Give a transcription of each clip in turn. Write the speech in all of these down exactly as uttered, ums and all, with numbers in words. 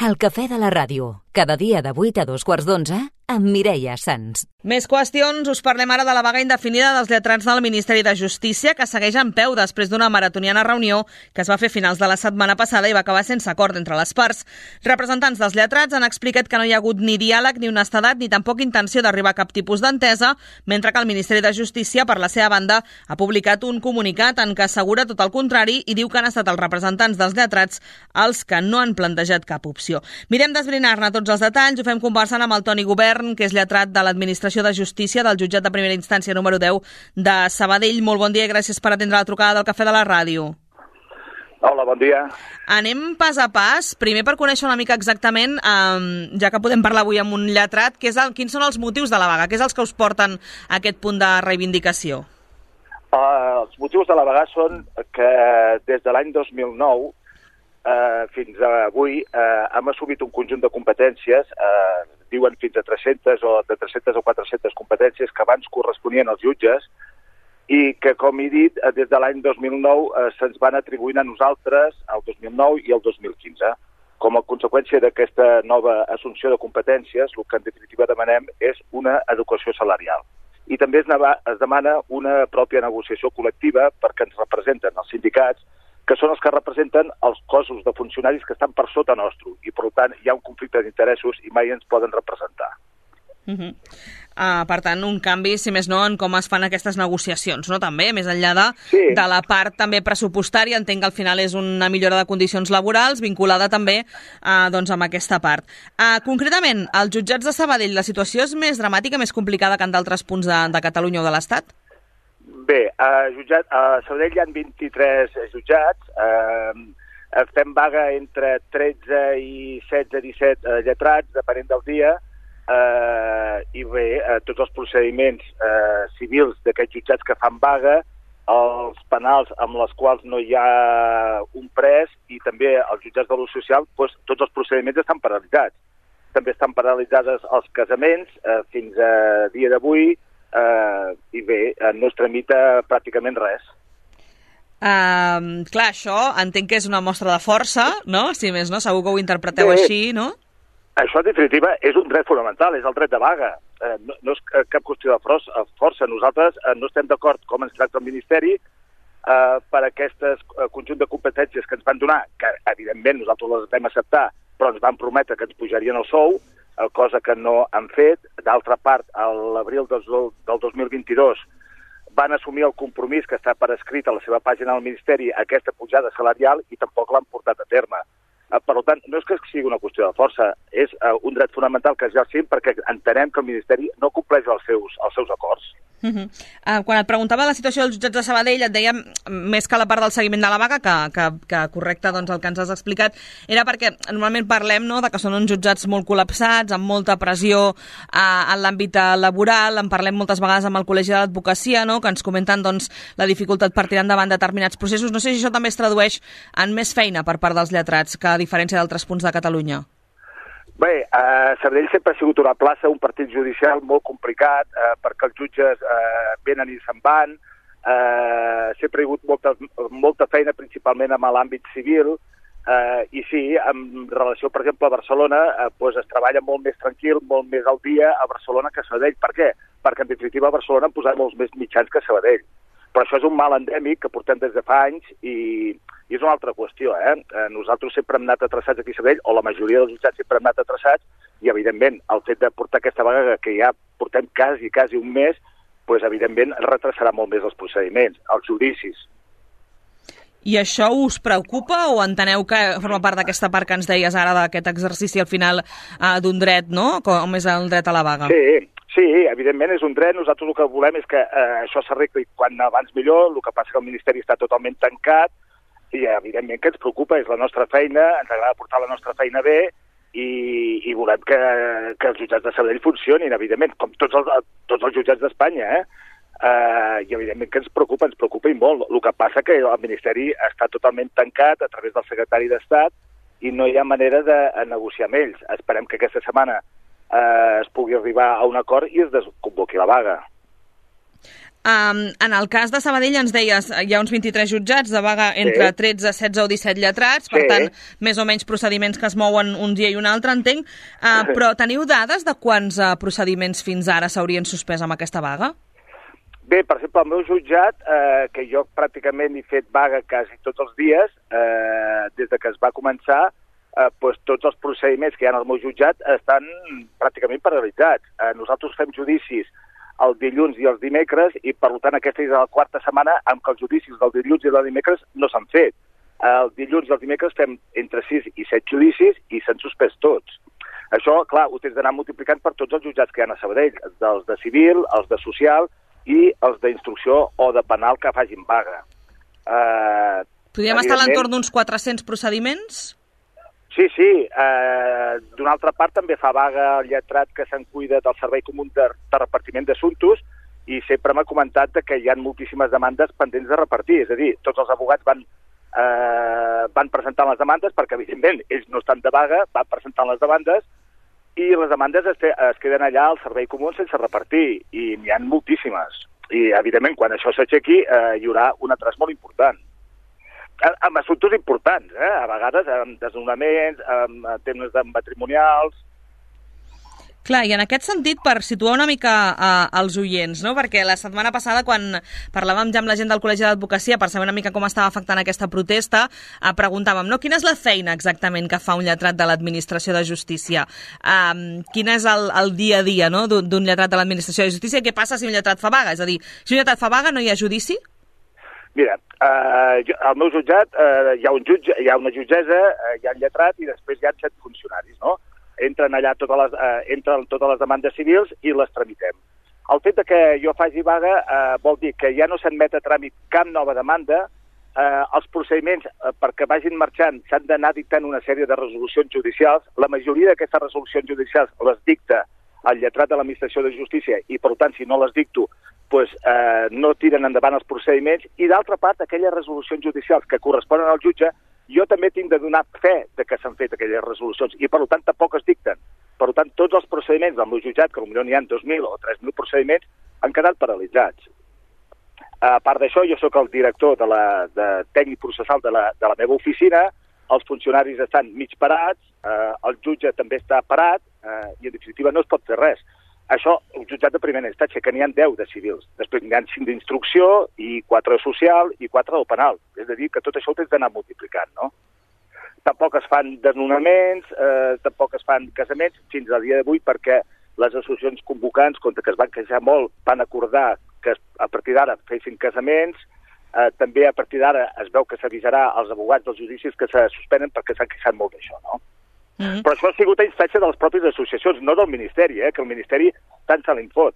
El cafè de la ràdio, cada dia de vuit a dos quarts d'onze, amb Mireia Sans. Més qüestions, us parlem ara de la vaga indefinida dels lletrats del Ministeri de Justícia, que segueix en peu després d'una maratoniana reunió que es va fer a finals de la setmana passada i va acabar sense acord entre les parts. Representants dels lletrats han explicat que no hi ha hagut ni diàleg ni honestedat ni tampoc intenció d'arribar a cap tipus d'entesa, mentre que el Ministeri de Justícia, per la seva banda, ha publicat un comunicat en què assegura tot el contrari i diu que han estat els representants dels lletrats els que no han plantejat cap opció. Mirem d'esbrinar-ne tots els detalls, ho fem conversant amb el Toni Govern, que és lletrat de l'Administració de Justícia del Jutjat de Primera Instància número deu de Sabadell. Molt bon dia i gràcies per atendre la trucada del Cafè de la Ràdio. Hola, bon dia. Anem pas a pas, primer per conèixer una mica exactament, um, ja que podem parlar avui amb un lletrat, que és el, quins són els motius de la vaga, què és els que us porten a aquest punt de reivindicació? Uh, els motius de la vaga són que des de l'any dos mil nou Uh, fins avui uh, hem assumit un conjunt de competències, uh, diuen fins a tres-centes o de tres-centes o quatre-centes competències que abans corresponien als jutges i que, com he dit, uh, des de l'any dos mil nou uh, se'ns van atribuint a nosaltres el dos mil nou i el dos mil quinze. Com a conseqüència d'aquesta nova assumpció de competències, el que en definitiva demanem és una adequació salarial. I també es, es demana una pròpia negociació col·lectiva perquè ens representen els sindicats, que són els que representen els cossos de funcionaris que estan per sota nostre i, per tant, hi ha un conflicte d'interessos i mai ens poden representar. Uh -huh. uh, per tant, un canvi, si més no, en com es fan aquestes negociacions, no? També, més enllà de, sí. de la part també pressupostària, entenc que al final és una millora de condicions laborals vinculada també uh, doncs, amb aquesta part. Uh, concretament, als jutjats de Sabadell, la situació és més dramàtica, més complicada que en d'altres punts de, de Catalunya o de l'Estat? Bé, a, jutjat, a Sabadell hi ha vint-i-tres jutjats, eh, fem vaga entre tretze i setze, disset eh, lletrats, depenent del dia, eh, i bé, eh, tots els procediments eh, civils d'aquests jutjats que fan vaga, els penals amb les quals no hi ha un pres i també els jutjats de l'ús social, doncs, tots els procediments estan paralitzats. També estan paralitzades els casaments eh, fins a dia d'avui, Uh, i bé, uh, no es tramita pràcticament res. Uh, clar, això entenc que és una mostra de força, no? Si més no, segur que ho interpreteu bé, així, no? Això, en definitiva, és un dret fonamental, és el dret de vaga. Uh, no, no és cap qüestió de força. Nosaltres uh, no estem d'acord com ens tracta el Ministeri uh, per aquest uh, conjunt de competències que ens van donar, que, evidentment, nosaltres les vam acceptar, però ens van prometre que ens pujarien el sou, cosa que no han fet. D'altra part, a l'abril del dos mil vint-i-dos van assumir el compromís que està per escrit a la seva pàgina del Ministeri aquesta pujada salarial i tampoc l'han portat a terme. Per tant, no és que sigui una qüestió de força, és un dret fonamental que exercim perquè entenem que el Ministeri no compleix els seus, els seus acords. Uh -huh. uh, quan et preguntava la situació dels jutjats de Sabadell, et deia, més que la part del seguiment de la vaga, que, que, que correcte doncs, el que ens has explicat, era perquè normalment parlem, no?, de que són uns jutjats molt col·lapsats, amb molta pressió uh, en l'àmbit laboral, en parlem moltes vegades amb el Col·legi de l'Advocacia, no?, que ens comenten doncs, la dificultat per tirar endavant determinats processos. No sé si això també es tradueix en més feina per part dels lletrats, que a diferència d'altres punts de Catalunya. Bé, eh, Sabadell sempre ha sigut una plaça, un partit judicial molt complicat, eh, perquè els jutges eh, venen i se'n van, eh, sempre hi ha hagut molta, molta feina, principalment en l'àmbit civil, eh, i sí, en relació, per exemple, a Barcelona, eh, doncs es treballa molt més tranquil, molt més al dia a Barcelona que a Sabadell. Per què? Perquè, en definitiva, a Barcelona han posat molts més mitjans que a Sabadell. Però això és un mal endèmic que portem des de fa anys i... I és una altra qüestió, eh? Nosaltres sempre hem anat atreçats aquí a Sabadell, o la majoria dels jutjats sempre hem anat atreçats, i evidentment el fet de portar aquesta vaga que ja portem quasi, quasi un mes, doncs evidentment retrasarà molt més els procediments, els judicis. I això us preocupa o enteneu que forma part d'aquesta part que ens deies ara d'aquest exercici al final uh, d'un dret, no? Com és el dret a la vaga? Sí, sí, evidentment és un dret. Nosaltres el que volem és que eh, això s'arregli quan abans millor. El que passa que el Ministeri està totalment tancat i evidentment que ens preocupa, és la nostra feina, ens agrada portar la nostra feina bé i, i volem que, que els jutjats de Sabadell funcionin, evidentment, com tots els, tots els jutjats d'Espanya, eh? Uh, I evidentment que ens preocupa, ens preocupa i molt. El que passa que el Ministeri està totalment tancat a través del secretari d'Estat i no hi ha manera de negociar amb ells. Esperem que aquesta setmana uh, es pugui arribar a un acord i es desconvoqui la vaga. Um, en el cas de Sabadell ens deies hi ha uns vint-i-tres jutjats de vaga entre sí. tretze, setze o disset lletrats, per sí. tant, més o menys procediments que es mouen un dia i un altre, entenc. Uh, però teniu dades de quants uh, procediments fins ara s'haurien suspès amb aquesta vaga? Bé, per exemple, el meu jutjat, eh, que jo pràcticament he fet vaga quasi tots els dies, eh, des de que es va començar, eh, doncs tots els procediments que hi ha al meu jutjat estan pràcticament paralitzats. Eh, nosaltres fem judicis el dilluns i els dimecres, i per tant aquesta és la quarta setmana en què els judicis del dilluns i del dimecres no s'han fet. El dilluns i els dimecres fem entre sis i set judicis i s'han suspès tots. Això, clar, ho tens d'anar multiplicant per tots els jutjats que hi ha a Sabadell, dels de civil, els de social i els d'instrucció o de penal que facin vaga. Eh, Podríem estar a l'entorn d'uns quatre-cents procediments? Sí, sí. Eh, D'una altra part, també fa vaga el lletrat que se'n cuida del Servei Comú de, de Repartiment d'Assumptos i sempre m'ha comentat que hi ha moltíssimes demandes pendents de repartir. És a dir, tots els advocats van, eh, van presentant les demandes perquè, evidentment, ells no estan de vaga, van presentant les demandes i les demandes es, es queden allà al Servei Comú sense repartir i n'hi ha moltíssimes. I, evidentment, quan això s'aixequi, eh, hi haurà un atràs molt important. Amb assumptes importants, eh? A vegades amb desnonaments, amb temes matrimonials. Clar, i en aquest sentit, per situar una mica uh, els oients, no? Perquè la setmana passada, quan parlàvem ja amb la gent del Col·legi d'Advocacia per saber una mica com estava afectant aquesta protesta, uh, preguntàvem, no? Quina és la feina exactament que fa un lletrat de l'Administració de Justícia? Um, quin és el, el dia a dia, no? d'un lletrat de l'Administració de Justícia? I què passa si un lletrat fa vaga? És a dir, si un lletrat fa vaga no hi ha judici? Mira, eh, al meu jutjat eh, hi ha un jutge, hi ha una jutgessa, eh, hi ha un lletrat i després hi ha set funcionaris, no? Entren allà totes les, eh, entren totes les demandes civils i les tramitem. El fet de que jo faci vaga eh, vol dir que ja no s'admet a tràmit cap nova demanda, eh, els procediments eh, perquè vagin marxant s'han d'anar dictant una sèrie de resolucions judicials. La majoria d'aquestes resolucions judicials les dicta el lletrat de l'Administració de Justícia i, per tant, si no les dicto, pues, eh, no tiren endavant els procediments, i d'altra part, aquelles resolucions judicials que corresponen al jutge, jo també tinc de donar fe de que s'han fet aquelles resolucions, i per tant tampoc es dicten. Per tant, tots els procediments del meu jutjat, que potser n'hi ha dos mil o tres mil procediments, han quedat paralitzats. A part d'això, jo sóc el director de la de tècnic processal de la, de la meva oficina, els funcionaris estan mig parats, eh, el jutge també està parat, eh, i en definitiva no es pot fer res. Això, un jutjat de primera instància, que n'hi ha deu de civils. Després n'hi ha cinc d'instrucció, i quatre de social, i quatre del penal. És a dir, que tot això ho tens d'anar multiplicant, no? Tampoc es fan desnonaments, eh, tampoc es fan casaments, fins al dia d'avui, perquè les associacions convocants, contra que es van queixar molt, van acordar que a partir d'ara fessin casaments. Eh, també a partir d'ara es veu que s'avisarà als advocats dels judicis que se suspenen perquè s'han queixat molt d'això, no? Mm-hmm. Però això ha sigut a instància de les pròpies associacions, no del Ministeri, eh, que el Ministeri tant se l'infot.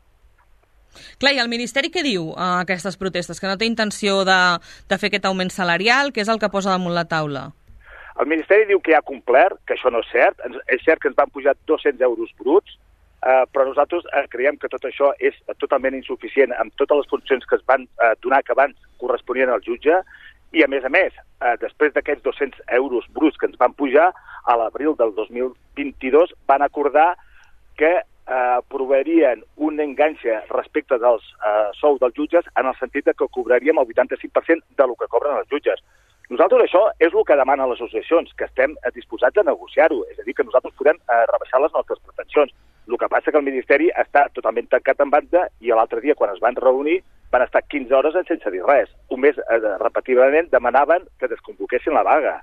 Clar, i el Ministeri què diu a aquestes protestes? Que no té intenció de, de fer aquest augment salarial? Què és el que posa damunt la taula? El Ministeri diu que ja ha complert, que això no és cert. És cert que ens van pujar dos-cents euros bruts, eh, però nosaltres eh, creiem que tot això és totalment insuficient amb totes les funcions que es van eh, donar que abans corresponien al jutge, i a més a més, eh, després d'aquests dos-cents euros bruts que ens van pujar, a l'abril del dos mil vint-i-dos van acordar que eh, aprovarien una enganxa respecte dels eh, sous dels jutges en el sentit de que cobraríem el vuitanta-cinc per cent de lo que cobren els jutges. Nosaltres això és el que demanen les associacions, que estem disposats a negociar-ho, és a dir, que nosaltres podem eh, rebaixar les nostres pretensions. El que passa que el Ministeri està totalment tancat en banda i l'altre dia, quan es van reunir, van estar quinze hores sense dir res. Un mes eh, repetidament demanaven que desconvoquessin la vaga.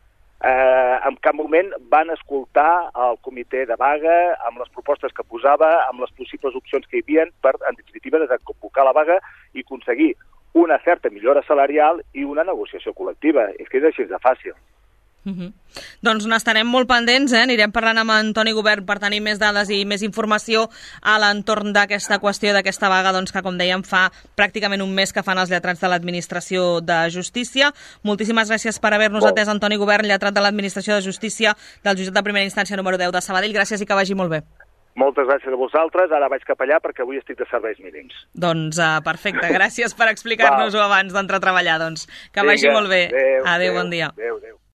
Eh, en cap moment van escoltar el comitè de vaga amb les propostes que posava, amb les possibles opcions que hi havia per, en definitiva, desconvocar la vaga i aconseguir una certa millora salarial i una negociació col·lectiva. És que és així de fàcil. Uh-huh. Doncs n'estarem molt pendents, eh? Anirem parlant amb Antoni Gubern per tenir més dades i més informació a l'entorn d'aquesta qüestió, d'aquesta vaga, doncs, que, com dèiem, fa pràcticament un mes que fan els lletrats de l'Administració de Justícia. Moltíssimes gràcies per haver-nos atès, Antoni Gubern, lletrat de l'Administració de Justícia del Jutjat de Primera Instància número deu de Sabadell. Gràcies i que vagi molt bé. Moltes gràcies a vosaltres. Ara vaig cap allà perquè avui estic de serveis mínims. Doncs uh, perfecte. Gràcies per explicar-nos-ho abans d'entrar a treballar. Doncs que Vinga, vagi molt bé. Adéu, adéu, adéu, bon dia. Adéu, adéu.